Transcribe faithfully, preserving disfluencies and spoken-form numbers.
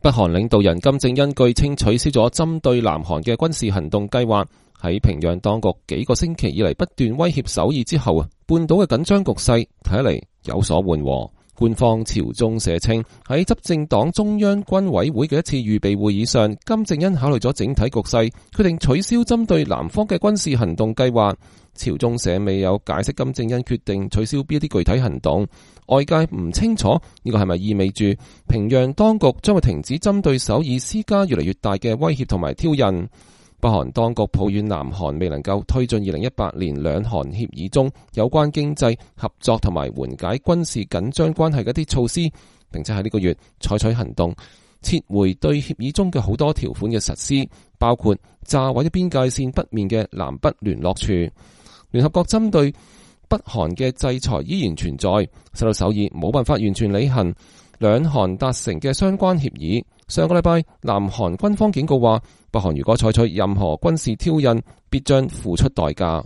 北韓領導人金正恩據稱取消咗針對南韓嘅軍事行動計劃。喺平壤當局幾個星期以嚟不斷威脅首爾之後啊，半島嘅緊張局勢睇嚟有所緩和。官方朝中社稱，喺執政黨中央軍委會嘅一次預備會議上，金正恩考慮咗整體局勢，決定取消針對南方嘅軍事行動計劃。朝中社未有解釋金正恩決定取消邊一啲具體行動，外界唔清楚呢個係咪意味住平壤當局將會停止針對首爾施加越嚟越大嘅威脅同埋挑釁。北韓當局抱怨南韓未能夠推進二零一八年兩韓協議中有關經濟合作同埋緩解軍事緊張關係嘅一啲措施，並且喺呢個月採取行動撤回對協議中嘅好多條款嘅實施，包括炸毀咗邊界線北面嘅南北聯絡處。聯合國針對北韓嘅制裁依然存在，使到首爾冇辦法完全履行兩韓達成嘅相關協議。上個禮拜，南韓軍方警告話，北韓如果採取任何軍事挑釁，必將付出代價。